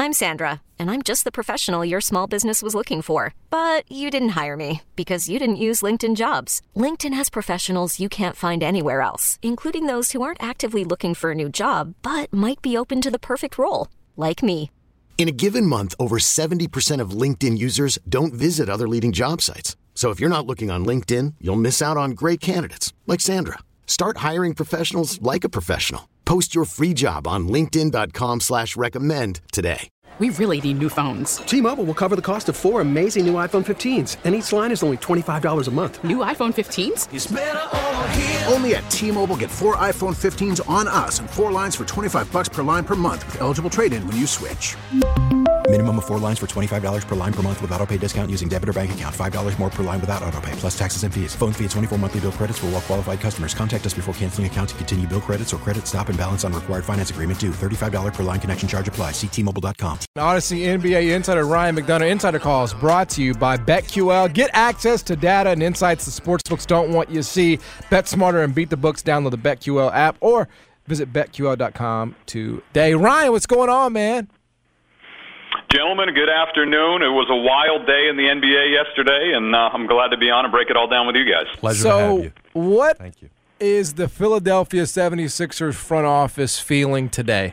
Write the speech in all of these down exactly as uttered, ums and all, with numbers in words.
I'm Sandra, and I'm just the professional your small business was looking for. But you didn't hire me because you didn't use LinkedIn Jobs. LinkedIn has professionals you can't find anywhere else, including those who aren't actively looking for a new job, but might be open to the perfect role, like me. In a given month, over seventy percent of LinkedIn users don't visit other leading job sites. So if you're not looking on LinkedIn, you'll miss out on great candidates like Sandra. Start hiring professionals like a professional. Post your free job on linkedin dot com slash recommend today. We really need new phones. T-Mobile will cover the cost of four amazing new iPhone fifteens, and each line is only twenty-five dollars a month. New iPhone fifteens? It's better over here. Only at T-Mobile, get four iPhone fifteens on us and four lines for twenty-five dollars per line per month with eligible trade-in when you switch. Minimum of four lines for twenty-five dollars per line per month with autopay discount using debit or bank account. five dollars more per line without autopay, plus taxes and fees. Phone fee at twenty-four monthly bill credits for well-qualified customers. Contact us before canceling account to continue bill credits or credit stop and balance on required finance agreement due. thirty-five dollars per line connection charge applies. See T Mobile dot com. Odyssey N B A insider Ryan McDonough Insider Calls brought to you by BetQL. Get access to data and insights the sportsbooks don't want you to see. Bet smarter and beat the books. Download the BetQL app or visit bet Q L dot com today. Ryan, what's going on, man? Gentlemen, good afternoon. It was a wild day in the N B A yesterday, and uh, I'm glad to be on and break it all down with you guys. Pleasure so to have you. What Thank you. is the Philadelphia seventy-sixers front office feeling today?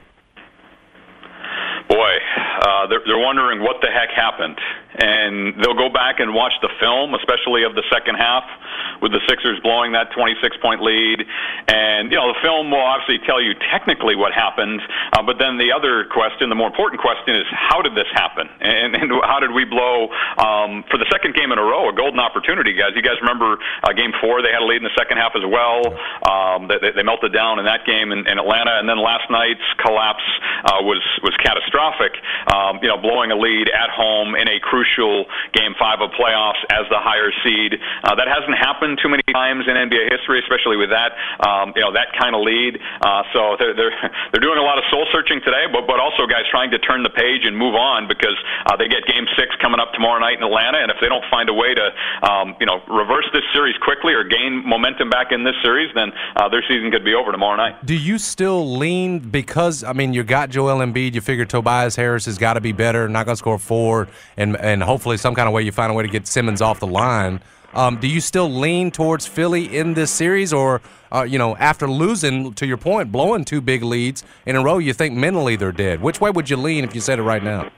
Boy, uh, they're, they're wondering what the heck happened. And they'll go back and watch the film, especially of the second half, with the Sixers blowing that twenty-six point lead. And, you know, the film will obviously tell you technically what happened, uh, but then the other question, the more important question is, how did this happen? And, and how did we blow, um, for the second game in a row, a golden opportunity, guys? You guys remember uh, game four, they had a lead in the second half as well. Um, they, they melted down in that game in, in Atlanta. And then last night's collapse uh, was, was catastrophic, um, you know, blowing a lead at home in a crucial game five of playoffs as the higher seed. Uh, that hasn't happened too many times in N B A history, especially with that, um, you know, that kind of lead. Uh, so they're, they're they're doing a lot of soul searching today, but but also guys trying to turn the page and move on because uh, they get Game Six coming up tomorrow night in Atlanta, and if they don't find a way to um, you know reverse this series quickly or gain momentum back in this series, then uh, their season could be over tomorrow night. Do you still lean because I mean you got Joel Embiid, you figure Tobias Harris has got to be better, not going to score four, and and hopefully some kind of way you find a way to get Simmons off the line. Um, do you still lean towards Philly in this series, or uh, you know, after losing, to your point, blowing two big leads in a row, you think mentally they're dead? Which way would you lean if you said it right now?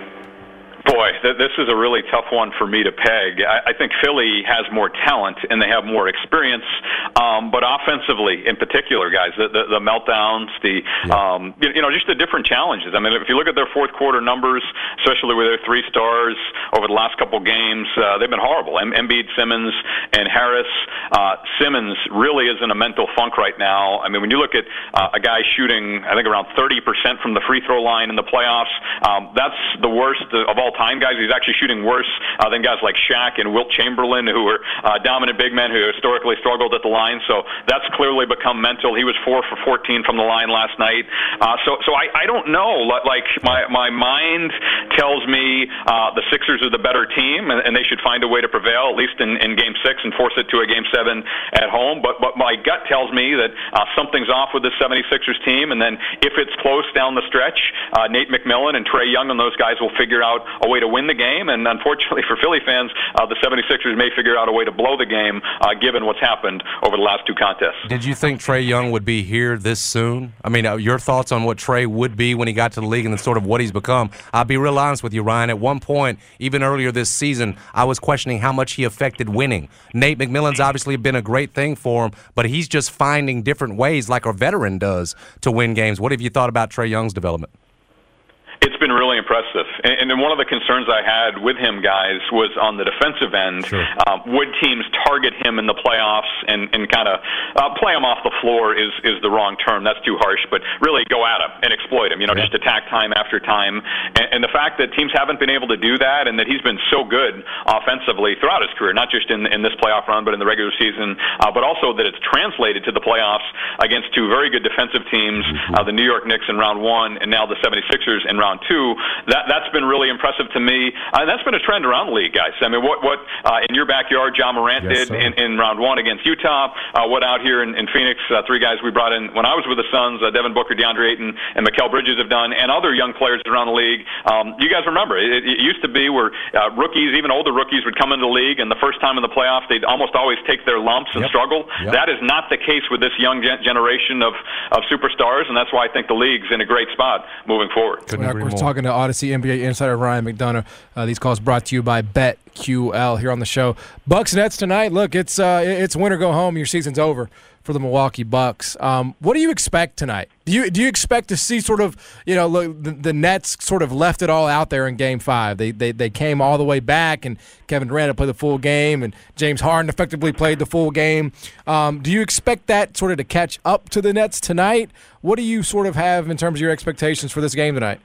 Boy, th- this is a really tough one for me to peg. I, I think Philly has more talent and they have more experience, um, but offensively, in particular, guys, the, the, the meltdowns, the yeah. um, you, you know, just the different challenges. I mean, if you look at their fourth quarter numbers, especially with their three stars over the last couple games, uh, they've been horrible. M- Embiid, Simmons, and Harris. Uh, Simmons really is in a mental funk right now. I mean, when you look at uh, a guy shooting, I think around thirty percent from the free throw line in the playoffs, um, that's the worst of all time, guys. He's actually shooting worse uh, than guys like Shaq and Wilt Chamberlain, who were uh, dominant big men who historically struggled at the line. So that's clearly become mental. He was four for fourteen from the line last night. Uh, so, so I, I don't know. Like my my mind tells me uh, the Sixers are the better team, and, and they should find a way to prevail, at least in, in Game Six, and force it to a Game Seven at home. But but my gut tells me that uh, something's off with the seventy-sixers team, and then if it's close down the stretch, uh, Nate McMillan and Trae Young and those guys will figure out a way to win the game. And unfortunately for Philly fans, uh, the seventy-sixers may figure out a way to blow the game, uh, given what's happened over the last two contests. Did you think Trae Young would be here this soon? I mean, uh, your thoughts on what Trae would be when he got to the league and then sort of what he's become? I'll be real honest with you, Ryan. At one point, even earlier this season, I was questioning how much he affected winning. Nate McMillan's obviously been a great thing for him, but he's just finding different ways, like a veteran does, to win games. What have you thought about Trae Young's development? It's been really impressive. And, and one of the concerns I had with him, guys, was on the defensive end. Sure. Uh, would teams target him in the playoffs and, and kind of uh, play him off the floor is, is the wrong term. That's too harsh. But really go at him and exploit him, you know, yeah. just attack time after time. And, and the fact that teams haven't been able to do that and that he's been so good offensively throughout his career, not just in, in this playoff run, but in the regular season, uh, but also that it's translated to the playoffs against two very good defensive teams, mm-hmm. uh, the New York Knicks in round one and now the seventy-sixers in round too. That that's been really impressive to me. Uh, that's been a trend around the league, guys. I mean, what what uh, in your backyard, John Morant Yes, did in, in round one against Utah. Uh, what out here in, in Phoenix, uh, three guys we brought in when I was with the Suns, uh, Devin Booker, DeAndre Ayton, and Mikal Bridges have done, and other young players around the league. Um, you guys remember, it, it used to be where uh, rookies, even older rookies, would come into the league, and the first time in the playoffs, they'd almost always take their lumps and Yep. struggle. Yep. That is not the case with this young gen- generation of, of superstars, and that's why I think the league's in a great spot moving forward. Couldn't We're agree we're more. talking to Odyssey N B A insider Ryan McDonough. Uh, these calls brought to you by BetQL here on the show. Bucks Nets tonight. Look, it's uh, it's win or go home. Your season's over for the Milwaukee Bucks. Um, what do you expect tonight? Do you do you expect to see sort of, you know, look, the, the Nets sort of left it all out there in Game Five? They they they came all the way back, and Kevin Durant played the full game, and James Harden effectively played the full game. Um, do you expect that sort of to catch up to the Nets tonight? What do you sort of have in terms of your expectations for this game tonight?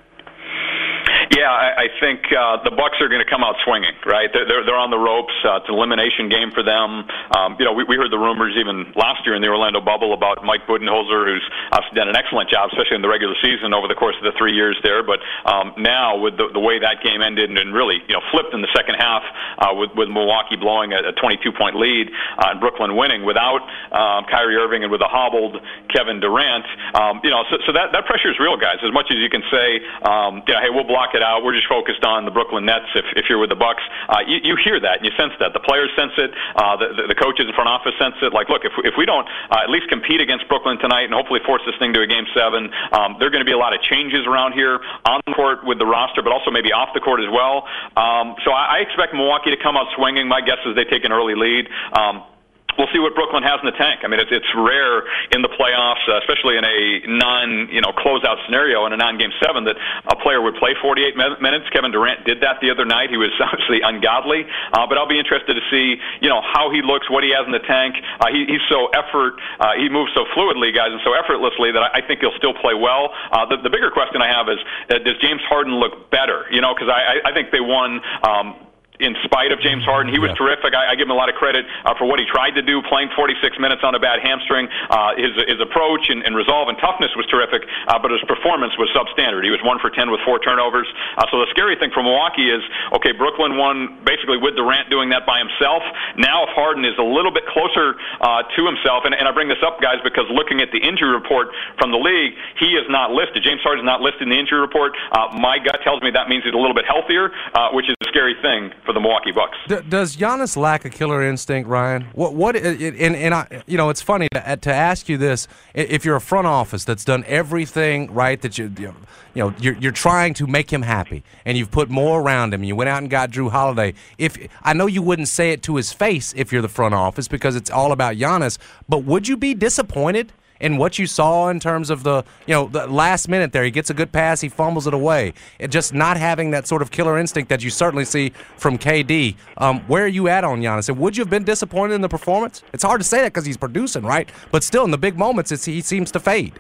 Yeah, I, I think uh, the Bucks are going to come out swinging, right? They're, they're, they're on the ropes. Uh, it's an elimination game for them. Um, you know, we, we heard the rumors even last year in the Orlando bubble about Mike Budenholzer, who's obviously done an excellent job, especially in the regular season over the course of the three years there. But um, now, with the, the way that game ended and really, you know, flipped in the second half, uh, with, with Milwaukee blowing a, a twenty-two point lead uh, and Brooklyn winning without um, Kyrie Irving and with a hobbled Kevin Durant, um, you know, so, so that, that pressure is real, guys. As much as you can say, um, yeah, hey, we'll block it out. We're just focused on the Brooklyn Nets. If, if you're with the Bucks, uh, you, you hear that and you sense that. The players sense it. Uh, the, the coaches in front office sense it. Like, look, if if we don't uh, at least compete against Brooklyn tonight and hopefully force this thing to a game seven, um, there are going to be a lot of changes around here on the court with the roster, but also maybe off the court as well. Um, so I, I expect Milwaukee to come out swinging. My guess is they take an early lead. Um, We'll see what Brooklyn has in the tank. I mean, it's, it's rare in the playoffs, uh, especially in a non, you know, closeout scenario in a non-game seven, that a player would play forty-eight minutes. Kevin Durant did that the other night. He was obviously ungodly, uh, but I'll be interested to see, you know, how he looks, what he has in the tank. Uh, he, he's so effort, uh, he moves so fluidly, guys, and so effortlessly that I, I think he'll still play well. Uh, the, the bigger question I have is, uh, does James Harden look better? You know, because I, I, I think they won. Um, In spite of James Harden, he was yeah. terrific. I, I give him a lot of credit uh, for what he tried to do, playing forty-six minutes on a bad hamstring. Uh, his his approach and, and resolve and toughness was terrific, uh, but his performance was substandard. He was one for ten with four turnovers. Uh, so the scary thing for Milwaukee is, okay, Brooklyn won basically with Durant doing that by himself. Now if Harden is a little bit closer uh, to himself, and, and I bring this up, guys, because looking at the injury report from the league, he is not listed. James Harden is not listed in the injury report. Uh, my gut tells me that means he's a little bit healthier, uh, which is a scary thing for the Milwaukee Bucks. D- does Giannis lack a killer instinct, Ryan? What? What? And, and I, you know, it's funny to, to ask you this. If you're a front office that's done everything right, that you, you know, you're, you're trying to make him happy, and you've put more around him. You went out and got Drew Holiday. If I know you wouldn't say it to his face if you're the front office because it's all about Giannis, but would you be disappointed in what you saw in terms of the, you know, the last minute there? He gets a good pass, he fumbles it away. And just not having that sort of killer instinct that you certainly see from K D. Um, where are you at on Giannis? And would you have been disappointed in the performance? It's hard to say that because he's producing, right? But still, in the big moments, it's, he seems to fade.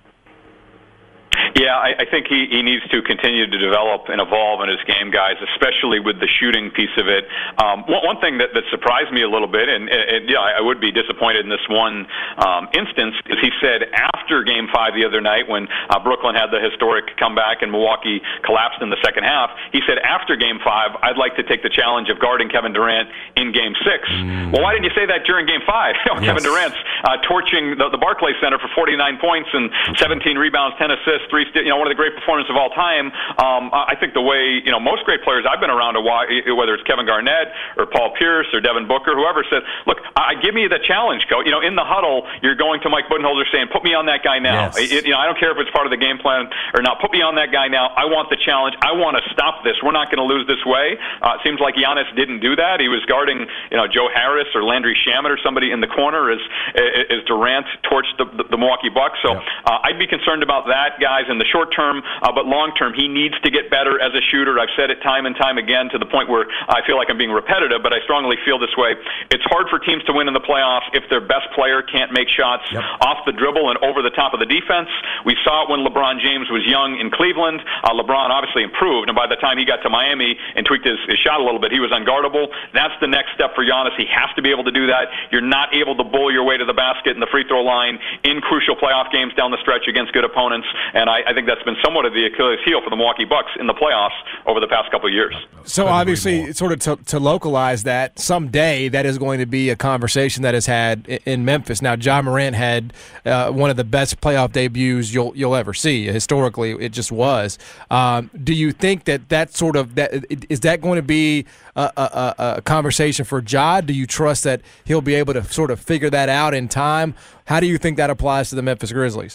Yeah, I, I think he, he needs to continue to develop and evolve in his game, guys, especially with the shooting piece of it. Um, one, one thing that, that surprised me a little bit, and, and yeah, I would be disappointed in this one um, instance, is he said after Game Five the other night when uh, Brooklyn had the historic comeback and Milwaukee collapsed in the second half, he said after Game Five, I'd like to take the challenge of guarding Kevin Durant in Game Six. Mm. Well, why didn't you say that during Game Five? You know, yes. Kevin Durant's uh, torching the, the Barclays Center for forty-nine points and seventeen rebounds, ten assists, three, you know, one of the great performances of all time. Um, I think the way, you know, most great players I've been around a while, whether it's Kevin Garnett or Paul Pierce or Devin Booker, whoever said, look, I give me the challenge, coach. You know, in the huddle, you're going to Mike Budenholzer saying, put me on that guy now. Yes. It, you know, I don't care if it's part of the game plan or not. Put me on that guy now. I want the challenge. I want to stop this. We're not going to lose this way. Uh, it seems like Giannis didn't do that. He was guarding, you know, Joe Harris or Landry Shamet or somebody in the corner as, as Durant torched the, the, the Milwaukee Bucks. So yep. uh, I'd be concerned about that, guys, in the short term. Uh, but long term, he needs to get better as a shooter. I've said it time and time again to the point where I feel like I'm being repetitive, but I strongly feel this way. It's hard for teams to win in the playoffs if their best player can't make shots yep. off the dribble and over the top of the defense. We saw it when LeBron James was young in Cleveland. Uh, LeBron obviously improved, and by the time he got to Miami and tweaked his, his shot a little bit, he was unguardable. That's the next step for Giannis. He has to be able to do that. You're not able to bull your way to the basket and the free throw line in crucial playoff games down the stretch against good opponents, and I, I, I think that's been somewhat of the Achilles heel for the Milwaukee Bucks in the playoffs over the past couple of years. So obviously, sort of to, to localize that, someday that is going to be a conversation that is had in Memphis. Now, Ja Morant had uh, one of the best playoff debuts you'll you'll ever see. Historically, it just was. Um, do you think that that sort of that is that going to be a, a, a conversation for Ja? Do you trust that he'll be able to sort of figure that out in time? How do you think that applies to the Memphis Grizzlies?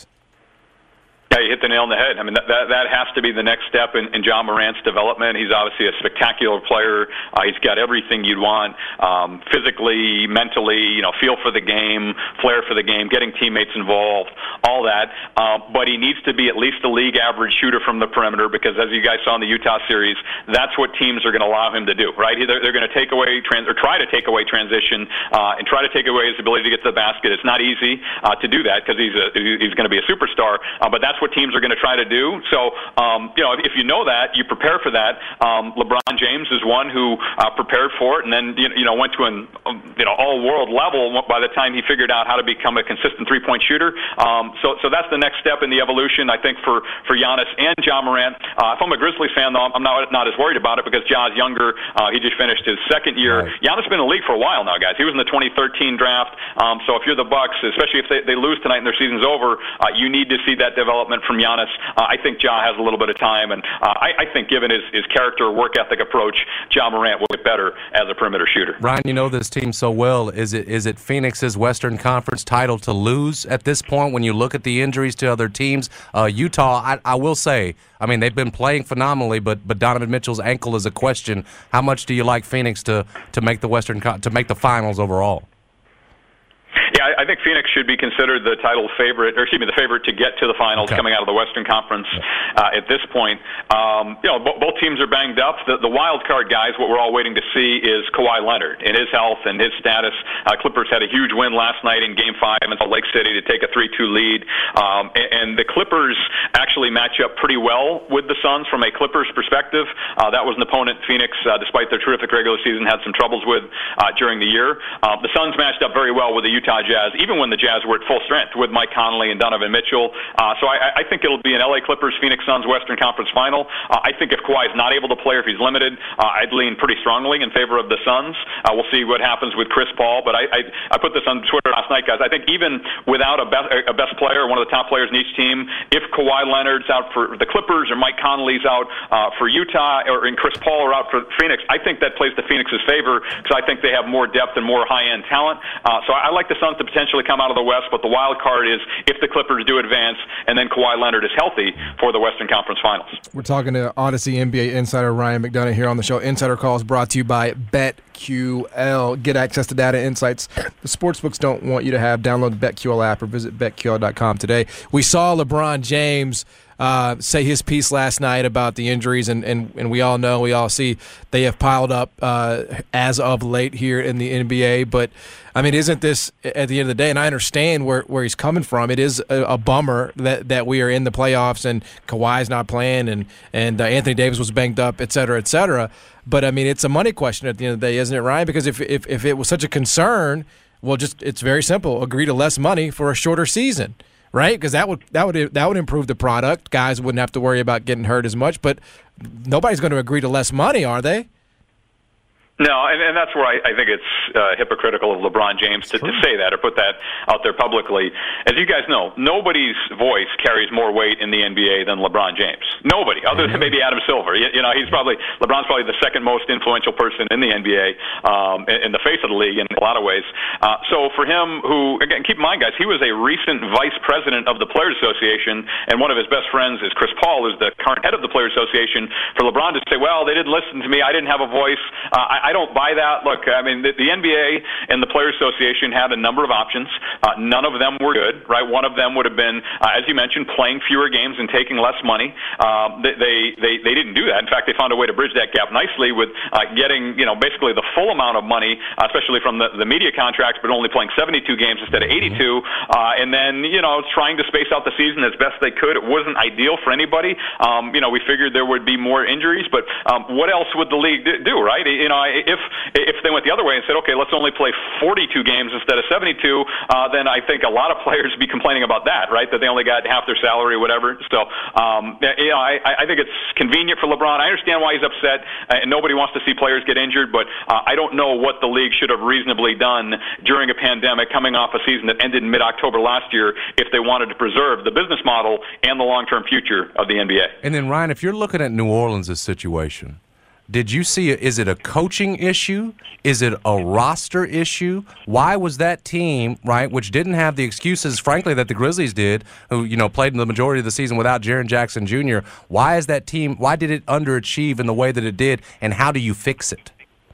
Yeah, you hit the nail on the head. I mean, that that, that has to be the next step in, in Ja Morant's development. He's obviously a spectacular player. Uh, he's got everything you'd want, um, physically, mentally, you know, feel for the game, flair for the game, getting teammates involved, all that. Uh, but he needs to be at least a league average shooter from the perimeter because, as you guys saw in the Utah series, that's what teams are going to allow him to do, right? They're, they're going to take away trans- or try to take away transition uh, and try to take away his ability to get to the basket. It's not easy uh, to do that because he's a, he's going to be a superstar, uh, but that's what teams are going to try to do. So, um, you know, if you know that, you prepare for that. Um, LeBron James is one who uh, prepared for it and then, you know, went to an, you know, all-world level by the time he figured out how to become a consistent three-point shooter. Um, so, so that's the next step in the evolution, I think, for, for Giannis and Ja Morant. Uh, if I'm a Grizzlies fan, though, I'm not, not as worried about it because Ja's younger. Uh, he just finished his second year. Right. Giannis has been in the league for a while now, guys. He was in the twenty thirteen draft. Um, so if you're the Bucks, especially if they, they lose tonight and their season's over, uh, you need to see that development from Giannis. Uh, I think Ja has a little bit of time, and uh, I, I think given his, his character, work ethic approach, Ja Morant will get better as a perimeter shooter. Ryan, you know this team so well. Is it is it Phoenix's Western Conference title to lose at this point when you look at the injuries to other teams? Uh, Utah, I, I will say, I mean, they've been playing phenomenally, but but Donovan Mitchell's ankle is a question. How much do you like Phoenix to to make the Western to make the finals overall? Yeah, I think Phoenix should be considered the title favorite, or excuse me, the favorite to get to the finals, okay, coming out of the Western Conference uh, at this point. Um, you know, b- both teams are banged up. The, the wild card guys, what we're all waiting to see is Kawhi Leonard and his health and his status. Uh, Clippers had a huge win last night in Game Five in Salt Lake City to take a three two lead, um, and, and the Clippers actually match up pretty well with the Suns from a Clippers perspective. Uh, that was an opponent Phoenix, uh, despite their terrific regular season, had some troubles with uh, during the year. Uh, the Suns matched up very well with the Utah Jazz, even when the Jazz were at full strength with Mike Conley and Donovan Mitchell. Uh, so I, I think it'll be an L A Clippers, Phoenix Suns Western Conference final. Uh, I think if Kawhi is not able to play or if he's limited, uh, I'd lean pretty strongly in favor of the Suns. Uh, we'll see what happens with Chris Paul, but I, I, I put this on Twitter last night, guys. I think even without a best, a best player, one of the top players in each team, if Kawhi Leonard's out for the Clippers or Mike Conley's out uh, for Utah or and Chris Paul are out for Phoenix, I think that plays to Phoenix's favor because I think they have more depth and more high-end talent. Uh, so I, I like the Suns to potentially come out of the West, but the wild card is if the Clippers do advance and then Kawhi Leonard is healthy for the Western Conference Finals. We're talking to Odyssey N B A insider Ryan McDonough here on the show. Insider Calls brought to you by BetQL. Get access to data insights the sportsbooks don't want you to have. Download the BetQL app or visit bet Q L dot com today. We saw LeBron James Uh, say his piece last night about the injuries, and, and, and we all know, we all see they have piled up uh, as of late here in the N B A. But, I mean, isn't this, at the end of the day, and I understand where, where he's coming from, it is a, a bummer that, that we are in the playoffs and Kawhi's not playing and, and uh, Anthony Davis was banged up, et cetera, et cetera. But, I mean, it's a money question at the end of the day, isn't it, Ryan? Because if, if, if it was such a concern, well, just it's very simple. Agree to less money for a shorter season. Right, because that would that would that would improve the product. Guys wouldn't have to worry about getting hurt as much. But nobody's going to agree to less money, are they? No, and, and that's where I, I think it's uh, hypocritical of LeBron James to, to say that or put that out there publicly. As you guys know, nobody's voice carries more weight in the N B A than LeBron James. Nobody, other than maybe Adam Silver. You, you know, he's probably LeBron's probably the second most influential person in the N B A, um, in, in the face of the league in a lot of ways. Uh, so for him, who again, keep in mind, guys, he was a recent vice president of the Players Association, and one of his best friends is Chris Paul, who's the current head of the Players Association. For LeBron to say, "Well, they didn't listen to me. I didn't have a voice." Uh, I, I don't buy that. Look, I mean, the, the N B A and the Players Association had a number of options. Uh, none of them were good, right? One of them would have been, uh, as you mentioned, playing fewer games and taking less money. Uh, they, they they didn't do that. In fact, they found a way to bridge that gap nicely with uh, getting, you know, basically the full amount of money, uh, especially from the, the media contracts, but only playing seventy-two games instead of eighty-two. Uh, and then, you know, trying to space out the season as best they could. It wasn't ideal for anybody. Um, you know, we figured there would be more injuries, but um, what else would the league do, right? You know, if if they went the other way and said, okay, let's only play forty-two games instead of seventy-two, uh, then I think a lot of players would be complaining about that, right? That they only got half their salary or whatever. So, um, you know, I, I think it's convenient for LeBron. I understand why he's upset, uh, and nobody wants to see players get injured, but uh, I don't know what the league should have reasonably done during a pandemic coming off a season that ended in mid-October last year if they wanted to preserve the business model and the long-term future of the N B A. And then, Ryan, if you're looking at New Orleans' situation, did you see it? Is it a coaching issue? Is it a roster issue? Why was that team, right, which didn't have the excuses, frankly, that the Grizzlies did, who, you know, played in the majority of the season without Jaren Jackson Junior, why is that team, why did it underachieve in the way that it did, and how do you fix it?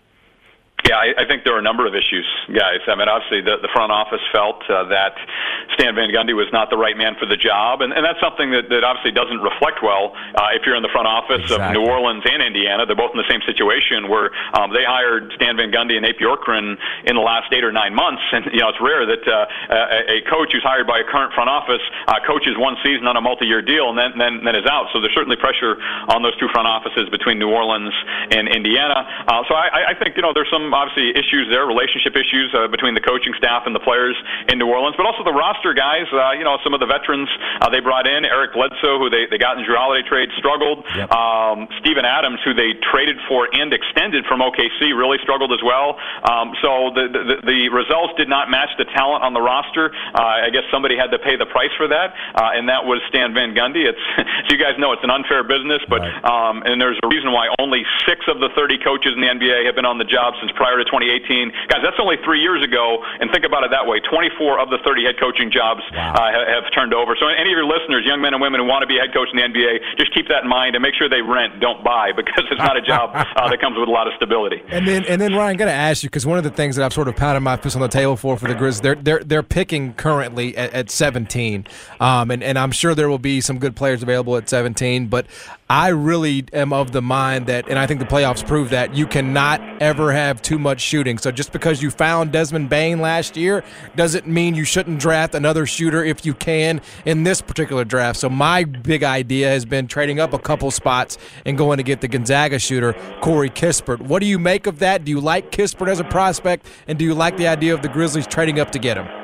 Yeah, I, I think there are a number of issues, guys. I mean, obviously, the, the front office felt uh, that Stan Van Gundy was not the right man for the job, and, and that's something that, that obviously doesn't reflect well uh, if you're in the front office exactly. of New Orleans and Indiana. They're both in the same situation where um, they hired Stan Van Gundy and Ape Bjorkgren in the last eight or nine months, and you know it's rare that uh, a, a coach who's hired by a current front office uh, coaches one season on a multi-year deal and then, then then is out. So there's certainly pressure on those two front offices between New Orleans and Indiana. Uh, so I, I think you know there's some obviously issues there, relationship issues uh, between the coaching staff and the players in New Orleans, but also the roster guys. Uh, you know, some of the veterans uh, they brought in, Eric Bledsoe, who they, they got in the Jrue Holiday trade, struggled. Yep. Um, Steven Adams, who they traded for and extended from O K C, really struggled as well. Um, so the, the the results did not match the talent on the roster. Uh, I guess somebody had to pay the price for that, uh, and that was Stan Van Gundy. It's so you guys know it's an unfair business, but right. um, and there's a reason why only six of the thirty coaches in the N B A have been on the job since prior to twenty eighteen. Guys, that's only three years ago, and think about it that way. twenty-four of the thirty head coaching jobs wow. uh, have, have turned over. So any of your listeners, young men and women who want to be a head coach in the N B A, just keep that in mind and make sure they rent, don't buy, because it's not a job uh, that comes with a lot of stability. And then, and then Ryan, got to ask you, because one of the things that I've sort of pounded my fist on the table for for the Grizz, they're they're they're picking currently at, at seventeen, um, and and I'm sure there will be some good players available at seventeen, but I really am of the mind that, and I think the playoffs prove that, you cannot ever have too much shooting. So just because you found Desmond Bane last year doesn't mean you shouldn't draft another shooter if you can in this particular draft. So my big idea has been trading up a couple spots and going to get the Gonzaga shooter, Corey Kispert. What do you make of that? Do you like Kispert as a prospect, and do you like the idea of the Grizzlies trading up to get him?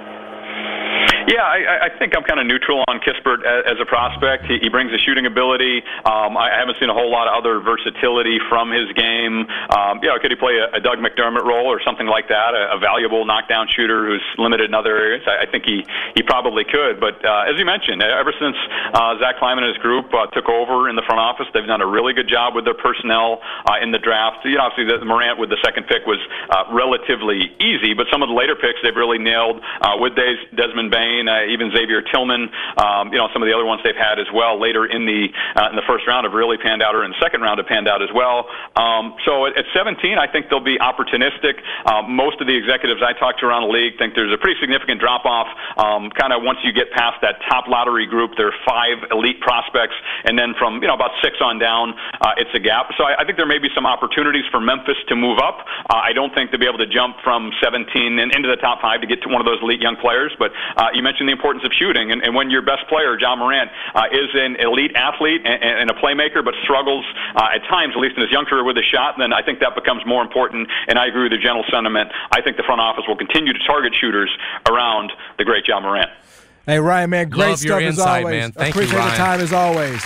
Yeah, I, I think I'm kind of neutral on Kispert as, as a prospect. He, he brings a shooting ability. Um, I haven't seen a whole lot of other versatility from his game. Um, you know, could he play a, a Doug McDermott role or something like that, a, a valuable knockdown shooter who's limited in other areas? I, I think he, he probably could. But uh, as you mentioned, ever since uh, Zach Kleiman and his group uh, took over in the front office, they've done a really good job with their personnel uh, in the draft. You know, obviously, the Morant with the second pick was uh, relatively easy, but some of the later picks they've really nailed uh, with Des- Desmond Bane. Uh, even Xavier Tillman, um, you know, some of the other ones they've had as well later in the uh, in the first round have really panned out, or in the second round have panned out as well. Um, so at, at seventeen, I think they'll be opportunistic. Uh, most of the executives I talk to around the league think there's a pretty significant drop-off um, kind of once you get past that top lottery group. There are five elite prospects, and then from, you know, about six on down, uh, it's a gap. So I, I think there may be some opportunities for Memphis to move up. Uh, I don't think they'll be able to jump from seventeen and into the top five to get to one of those elite young players, but uh, you mentioned the importance of shooting, and, and when your best player, Ja Morant, uh, is an elite athlete and, and a playmaker, but struggles uh, at times, at least in his young career, with a shot, then I think that becomes more important, and I agree with the general sentiment. I think the front office will continue to target shooters around the great Ja Morant. Hey, Ryan, man, great Love stuff your as insight, always. man. Thank Appreciate you, Ryan. the time as always.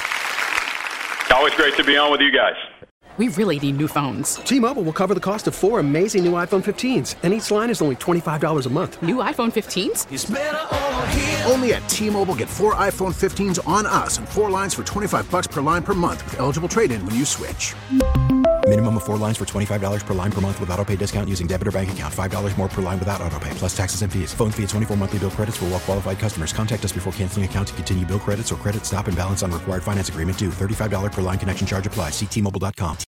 Always great to be on with you guys. We really need new phones. T-Mobile will cover the cost of four amazing new iPhone fifteens, and each line is only twenty-five dollars a month. New iPhone fifteens? It's better over here. Only at T-Mobile, get four iPhone fifteens on us and four lines for twenty-five bucks per line per month with eligible trade-in when you switch. Minimum of four lines for twenty-five dollars per line per month with auto pay discount using debit or bank account. five dollars more per line without auto pay, plus taxes and fees. Phone fee at twenty-four monthly bill credits for well-qualified customers. Contact us before canceling account to continue bill credits or credit stop and balance on required finance agreement due. thirty-five dollars per line connection charge applies. See T Mobile dot com.